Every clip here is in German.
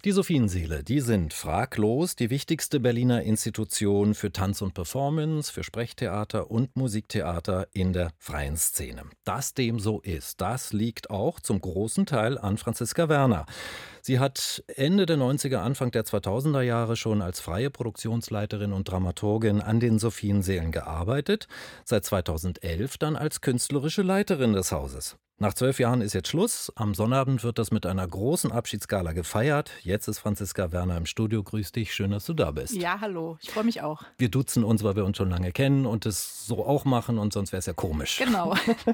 Die Sophienseele, die sind fraglos die wichtigste Berliner Institution für Tanz und Performance, für Sprechtheater und Musiktheater in der freien Szene. Dass dem so ist, das liegt auch zum großen Teil an Franziska Werner. Sie hat Ende der 90er, Anfang der 2000er Jahre schon als freie Produktionsleiterin und Dramaturgin an den Sophienseelen gearbeitet, seit 2011 dann als künstlerische Leiterin des Hauses. Nach 12 Jahren ist jetzt Schluss. Am Sonnabend wird das mit einer großen Abschiedsgala gefeiert. Jetzt ist Franziska Werner im Studio. Grüß dich, schön, dass du da bist. Ja, hallo, ich freue mich auch. Wir duzen uns, weil wir uns schon lange kennen und es so auch machen und sonst wäre es ja komisch. Genau.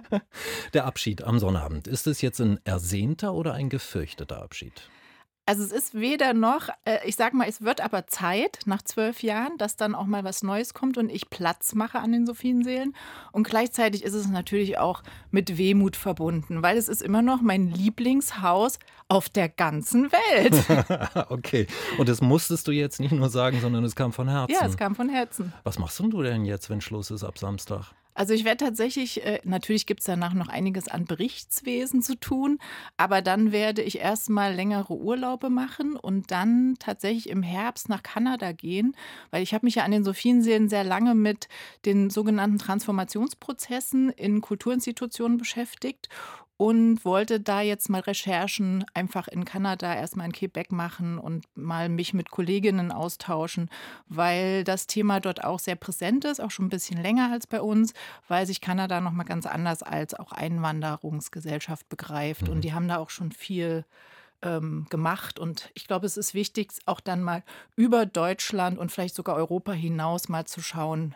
Der Abschied am Sonnabend, ist es jetzt ein ersehnter oder ein gefürchteter Abschied? Also es ist weder noch, ich sag mal, es wird aber Zeit nach 12 Jahren, dass dann auch mal was Neues kommt und ich Platz mache an den Sophienseelen. Und gleichzeitig ist es natürlich auch mit Wehmut verbunden, weil es ist immer noch mein Lieblingshaus auf der ganzen Welt. Okay, und das musstest du jetzt nicht nur sagen, sondern es kam von Herzen. Ja, es kam von Herzen. Was machst du denn jetzt, wenn Schluss ist ab Samstag? Also ich werde tatsächlich, natürlich gibt es danach noch einiges an Berichtswesen zu tun, aber dann werde ich erstmal längere Urlaube machen und dann tatsächlich im Herbst nach Kanada gehen, weil ich habe mich ja an den Sophienseelen sehr lange mit den sogenannten Transformationsprozessen in Kulturinstitutionen beschäftigt und wollte da jetzt mal Recherchen einfach in Kanada, erstmal in Quebec machen und mal mich mit Kolleginnen austauschen, weil das Thema dort auch sehr präsent ist, auch schon ein bisschen länger als bei uns, weil sich Kanada nochmal ganz anders als auch Einwanderungsgesellschaft begreift. Und die haben da auch schon viel gemacht. Und ich glaube, es ist wichtig, auch dann mal über Deutschland und vielleicht sogar Europa hinaus mal zu schauen,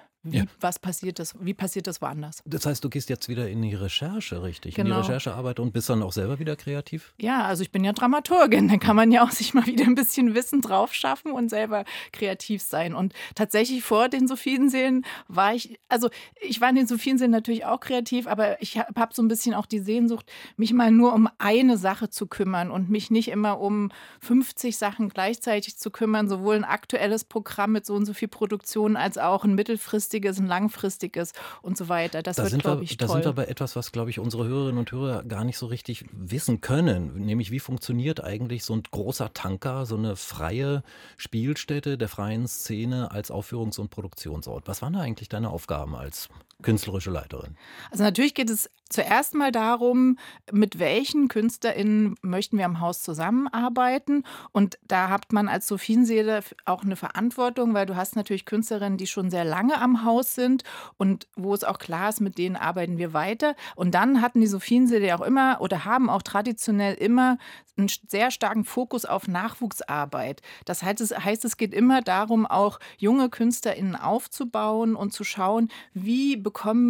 wie passiert das woanders? Das heißt, du gehst jetzt wieder in die Recherche, richtig? Genau. In die Recherchearbeit und bist dann auch selber wieder kreativ? Ja, also ich bin ja Dramaturgin, dann kann man ja auch sich mal wieder ein bisschen Wissen drauf schaffen und selber kreativ sein. Und tatsächlich vor den Sophienseelen war ich war in den Sophienseelen natürlich auch kreativ, aber ich habe so ein bisschen auch die Sehnsucht, mich mal nur um eine Sache zu kümmern und mich nicht immer um 50 Sachen gleichzeitig zu kümmern, sowohl ein aktuelles Programm mit so und so viel Produktion als auch ein mittelfristiges, ein langfristiges und so weiter. Das wird, glaube ich, toll. Da sind wir bei etwas, was, glaube ich, unsere Hörerinnen und Hörer gar nicht so richtig wissen können. Nämlich, wie funktioniert eigentlich so ein großer Tanker, so eine freie Spielstätte der freien Szene als Aufführungs- und Produktionsort? Was waren da eigentlich deine Aufgaben als künstlerische Leiterin? Also natürlich geht es zuerst mal darum, mit welchen KünstlerInnen möchten wir am Haus zusammenarbeiten. Und da hat man als Sophienseele auch eine Verantwortung, weil du hast natürlich Künstlerinnen, die schon sehr lange am Haus sind und wo es auch klar ist, mit denen arbeiten wir weiter. Und dann hatten die Sophienseele auch immer oder haben auch traditionell immer einen sehr starken Fokus auf Nachwuchsarbeit. Das heißt, es geht immer darum, auch junge KünstlerInnen aufzubauen und zu schauen, wie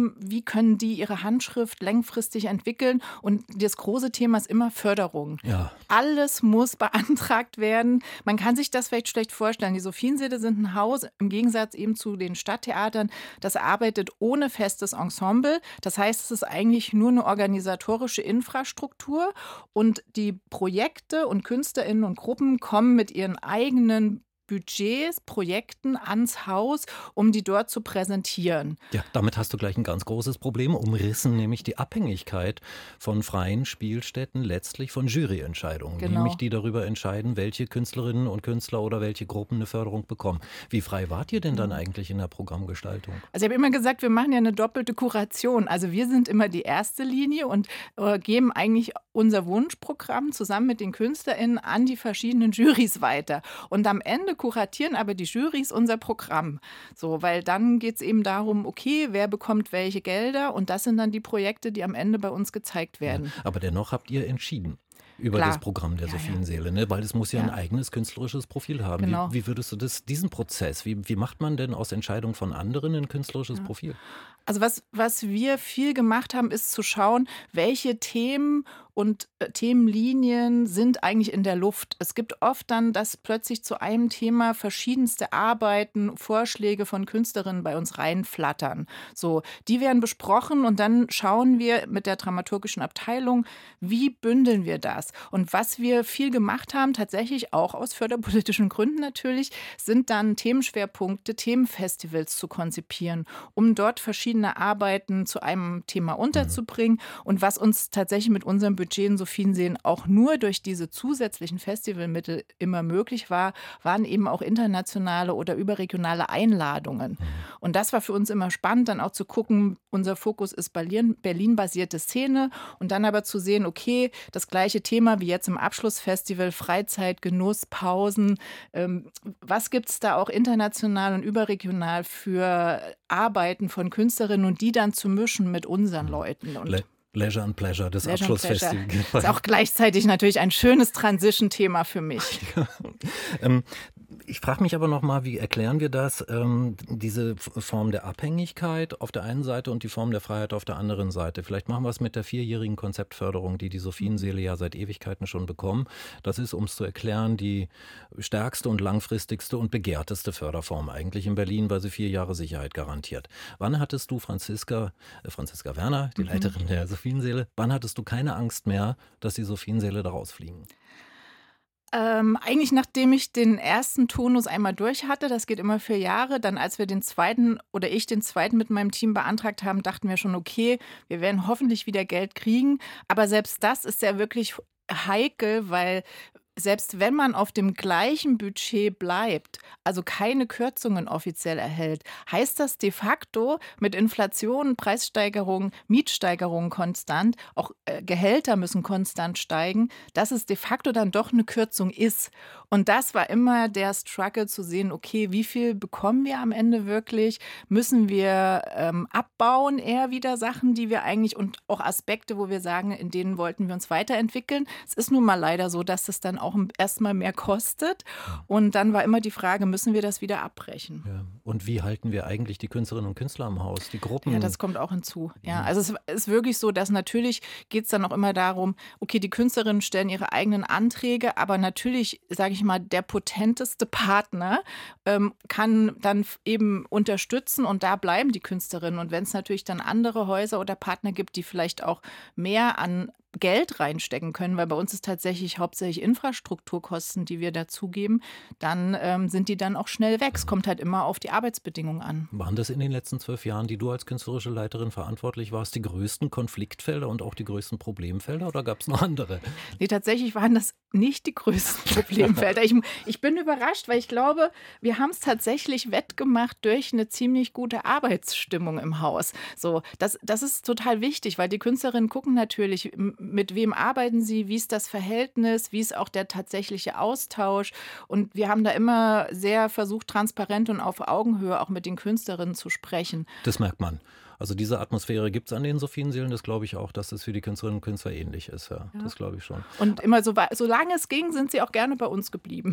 können die ihre Handschrift langfristig entwickeln. Und das große Thema ist immer Förderung. Ja. Alles muss beantragt werden. Man kann sich das vielleicht schlecht vorstellen. Die Sophienseele sind ein Haus, im Gegensatz eben zu den Stadttheatern, das arbeitet ohne festes Ensemble. Das heißt, es ist eigentlich nur eine organisatorische Infrastruktur und die Projekte und KünstlerInnen und Gruppen kommen mit ihren eigenen Budgets, Projekten ans Haus, um die dort zu präsentieren. Ja, damit hast du gleich ein ganz großes Problem umrissen, nämlich die Abhängigkeit von freien Spielstätten, letztlich von Juryentscheidungen, Genau. nämlich die darüber entscheiden, welche Künstlerinnen und Künstler oder welche Gruppen eine Förderung bekommen. Wie frei wart ihr denn dann eigentlich in der Programmgestaltung? Also ich habe immer gesagt, wir machen ja eine doppelte Kuration. Also wir sind immer die erste Linie und geben eigentlich unser Wunschprogramm zusammen mit den KünstlerInnen an die verschiedenen Jurys weiter. Und am Ende kuratieren aber die Jurys unser Programm. So, weil dann geht es eben darum, okay, wer bekommt welche Gelder und das sind dann die Projekte, die am Ende bei uns gezeigt werden. Ja, aber dennoch habt ihr entschieden über Klar. das Programm der Sophienseele, ne? Weil es muss ja ein eigenes künstlerisches Profil haben. Genau. Wie würdest du diesen Prozess, wie macht man denn aus Entscheidungen von anderen ein künstlerisches Profil? Also was wir viel gemacht haben, ist zu schauen, welche Themen und Themenlinien sind eigentlich in der Luft. Es gibt oft dann, dass plötzlich zu einem Thema verschiedenste Arbeiten, Vorschläge von Künstlerinnen bei uns reinflattern. So, die werden besprochen und dann schauen wir mit der dramaturgischen Abteilung, wie bündeln wir das? Und was wir viel gemacht haben, tatsächlich auch aus förderpolitischen Gründen natürlich, sind dann Themenschwerpunkte, Themenfestivals zu konzipieren, um dort verschiedene verschiedene Arbeiten zu einem Thema unterzubringen. Und was uns tatsächlich mit unserem Budget in Sophienseen auch nur durch diese zusätzlichen Festivalmittel immer möglich war, waren eben auch internationale oder überregionale Einladungen. Und das war für uns immer spannend, dann auch zu gucken, unser Fokus ist Berlin-basierte Szene und dann aber zu sehen, okay, das gleiche Thema wie jetzt im Abschlussfestival, Freizeit, Genuss, Pausen. Was gibt es da auch international und überregional für Arbeiten von Künstlerinnen und die dann zu mischen mit unseren Leuten? Und Leisure and Pleasure, das Leisure and Pleasure Abschlussfestival. ist auch gleichzeitig natürlich ein schönes Transition-Thema für mich. Ich frage mich aber nochmal, wie erklären wir das, diese Form der Abhängigkeit auf der einen Seite und die Form der Freiheit auf der anderen Seite? Vielleicht machen wir es mit der 4-jährigen Konzeptförderung, die Sophienseele ja seit Ewigkeiten schon bekommen. Das ist, um es zu erklären, die stärkste und langfristigste und begehrteste Förderform eigentlich in Berlin, weil sie 4 Jahre Sicherheit garantiert. Wann hattest du, Franziska Werner, die Leiterin der Sophienseele, wann hattest du keine Angst mehr, dass die Sophienseele da rausfliegen? Eigentlich nachdem ich den ersten Turnus einmal durch hatte, das geht immer 4 Jahre, dann als wir den zweiten oder ich den zweiten mit meinem Team beantragt haben, dachten wir schon, okay, wir werden hoffentlich wieder Geld kriegen. Aber selbst das ist ja wirklich heikel, weil selbst wenn man auf dem gleichen Budget bleibt, also keine Kürzungen offiziell erhält, heißt das de facto mit Inflation, Preissteigerungen, Mietsteigerungen konstant, auch Gehälter müssen konstant steigen, dass es de facto dann doch eine Kürzung ist. Und das war immer der Struggle zu sehen, okay, wie viel bekommen wir am Ende wirklich? Müssen wir abbauen eher wieder Sachen, die wir eigentlich und auch Aspekte, wo wir sagen, in denen wollten wir uns weiterentwickeln. Es ist nun mal leider so, dass es dann auch erstmal mehr kostet. Und dann war immer die Frage, müssen wir das wieder abbrechen? Ja. Und wie halten wir eigentlich die Künstlerinnen und Künstler am Haus, die Gruppen? Ja, das kommt auch hinzu. Ja, also es ist wirklich so, dass natürlich geht es dann auch immer darum, okay, die Künstlerinnen stellen ihre eigenen Anträge, aber natürlich, sage ich mal, der potenteste Partner kann dann eben unterstützen und da bleiben die Künstlerinnen. Und wenn es natürlich dann andere Häuser oder Partner gibt, die vielleicht auch mehr an Geld reinstecken können, weil bei uns ist tatsächlich hauptsächlich Infrastrukturkosten, die wir dazugeben, dann sind die dann auch schnell weg. Es kommt halt immer auf die Arbeitsbedingungen an. Waren das in den letzten 12 Jahren, die du als künstlerische Leiterin verantwortlich warst, die größten Konfliktfelder und auch die größten Problemfelder oder gab es noch andere? Nee, tatsächlich waren das nicht die größten Problemfelder. Ich bin überrascht, weil ich glaube, wir haben es tatsächlich wettgemacht durch eine ziemlich gute Arbeitsstimmung im Haus. So, das ist total wichtig, weil die Künstlerinnen gucken natürlich, mit wem arbeiten sie, wie ist das Verhältnis, wie ist auch der tatsächliche Austausch. Und wir haben da immer sehr versucht, transparent und auf Augenhöhe auch mit den Künstlerinnen zu sprechen. Das merkt man. Also diese Atmosphäre gibt es an den Sophienseelen, das glaube ich auch, dass es für die Künstlerinnen und Künstler ähnlich ist. Ja. Das glaube ich schon. Und immer solange es ging, sind sie auch gerne bei uns geblieben.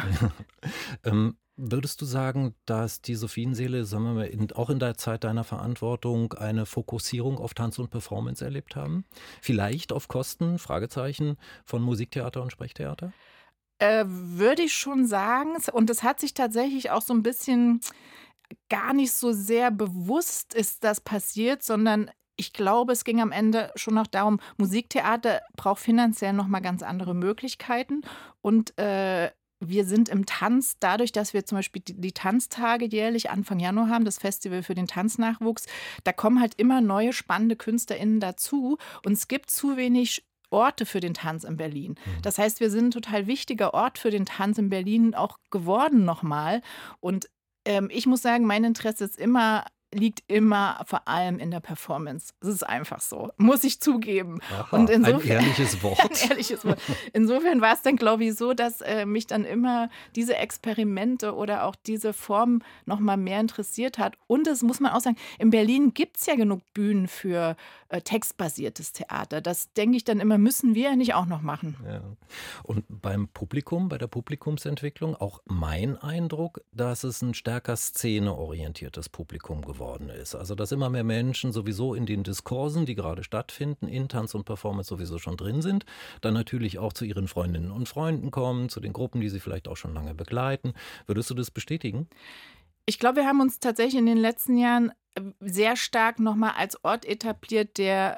Würdest du sagen, dass die Sophienseele, sagen wir mal, auch in der Zeit deiner Verantwortung eine Fokussierung auf Tanz und Performance erlebt haben? Vielleicht auf Kosten, Fragezeichen, von Musiktheater und Sprechtheater? Würde ich schon sagen. Und es hat sich tatsächlich auch so ein bisschen gar nicht so sehr bewusst ist das passiert, sondern ich glaube, es ging am Ende schon noch darum, Musiktheater braucht finanziell noch mal ganz andere Möglichkeiten und wir sind im Tanz, dadurch, dass wir zum Beispiel die Tanztage jährlich Anfang Januar haben, das Festival für den Tanznachwuchs, da kommen halt immer neue spannende KünstlerInnen dazu und es gibt zu wenig Orte für den Tanz in Berlin. Das heißt, wir sind ein total wichtiger Ort für den Tanz in Berlin auch geworden nochmal. Und ich muss sagen, mein Interesse liegt immer vor allem in der Performance. Es ist einfach so, muss ich zugeben. Aha, und insofern, ein ehrliches Wort. ein ehrliches Wort. Insofern war es dann, glaube ich, so, dass mich dann immer diese Experimente oder auch diese Form noch mal mehr interessiert hat. Und das muss man auch sagen, in Berlin gibt es ja genug Bühnen für textbasiertes Theater. Das denke ich dann immer, müssen wir ja nicht auch noch machen. Ja. Und beim Publikum, bei der Publikumsentwicklung, auch mein Eindruck, dass es ein stärker szeneorientiertes Publikum geworden ist. Also dass immer mehr Menschen sowieso in den Diskursen, die gerade stattfinden, in Tanz und Performance sowieso schon drin sind, dann natürlich auch zu ihren Freundinnen und Freunden kommen, zu den Gruppen, die sie vielleicht auch schon lange begleiten. Würdest du das bestätigen? Ich glaube, wir haben uns tatsächlich in den letzten Jahren sehr stark nochmal als Ort etabliert, der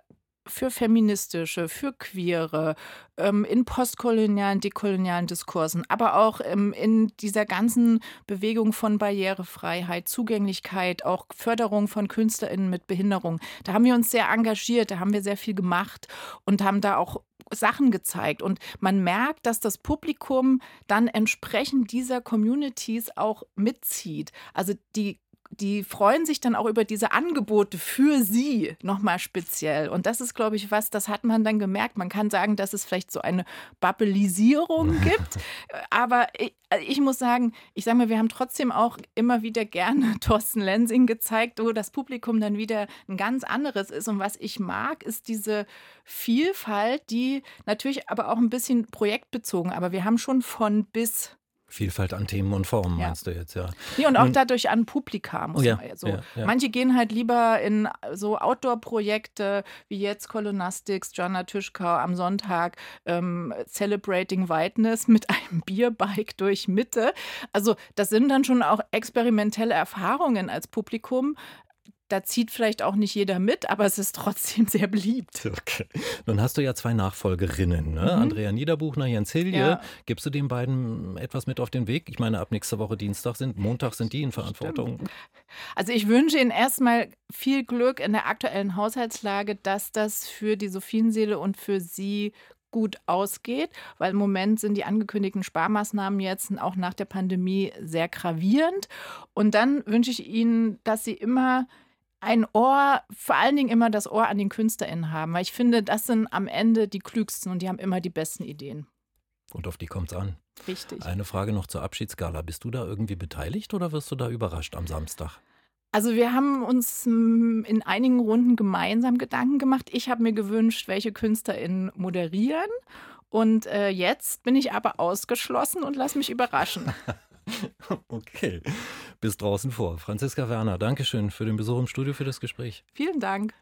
für feministische, für queere, in postkolonialen, dekolonialen Diskursen, aber auch in dieser ganzen Bewegung von Barrierefreiheit, Zugänglichkeit, auch Förderung von KünstlerInnen mit Behinderung. Da haben wir uns sehr engagiert, da haben wir sehr viel gemacht und haben da auch Sachen gezeigt. Und man merkt, dass das Publikum dann entsprechend dieser Communities auch mitzieht. Also die freuen sich dann auch über diese Angebote für sie nochmal speziell. Und das ist, glaube ich, das hat man dann gemerkt. Man kann sagen, dass es vielleicht so eine Bubbelisierung gibt. Aber ich muss sagen, wir haben trotzdem auch immer wieder gerne Thorsten Lensing gezeigt, wo das Publikum dann wieder ein ganz anderes ist. Und was ich mag, ist diese Vielfalt, die natürlich aber auch ein bisschen projektbezogen, aber wir haben schon von bis. Vielfalt an Themen und Formen, Ja. meinst du jetzt, ja. Nee, und auch dadurch an Publika, muss man so. ja. Manche gehen halt lieber in so Outdoor-Projekte wie jetzt Colonastics, Jana Tischkau am Sonntag, Celebrating Whiteness mit einem Bierbike durch Mitte. Also das sind dann schon auch experimentelle Erfahrungen als Publikum. Da zieht vielleicht auch nicht jeder mit, aber es ist trotzdem sehr beliebt. Okay. Nun hast du ja 2 Nachfolgerinnen, ne? Andrea Niederbuchner, Jens Hilje. Ja. Gibst du den beiden etwas mit auf den Weg? Ich meine, ab nächster Woche Montag sind die in Verantwortung. Stimmt. Also ich wünsche Ihnen erstmal viel Glück in der aktuellen Haushaltslage, dass das für die Sophienseele und für Sie gut ausgeht, weil im Moment sind die angekündigten Sparmaßnahmen jetzt auch nach der Pandemie sehr gravierend. Und dann wünsche ich Ihnen, dass Sie immer ein Ohr, vor allen Dingen immer das Ohr an den KünstlerInnen haben, weil ich finde, das sind am Ende die Klügsten und die haben immer die besten Ideen. Und auf die kommt's an. Richtig. Eine Frage noch zur Abschiedsgala. Bist du da irgendwie beteiligt oder wirst du da überrascht am Samstag? Also wir haben uns in einigen Runden gemeinsam Gedanken gemacht. Ich habe mir gewünscht, welche KünstlerInnen moderieren. Und jetzt bin ich aber ausgeschlossen und lasse mich überraschen. Okay, bis draußen vor. Franziska Werner, Dankeschön für den Besuch im Studio, für das Gespräch. Vielen Dank.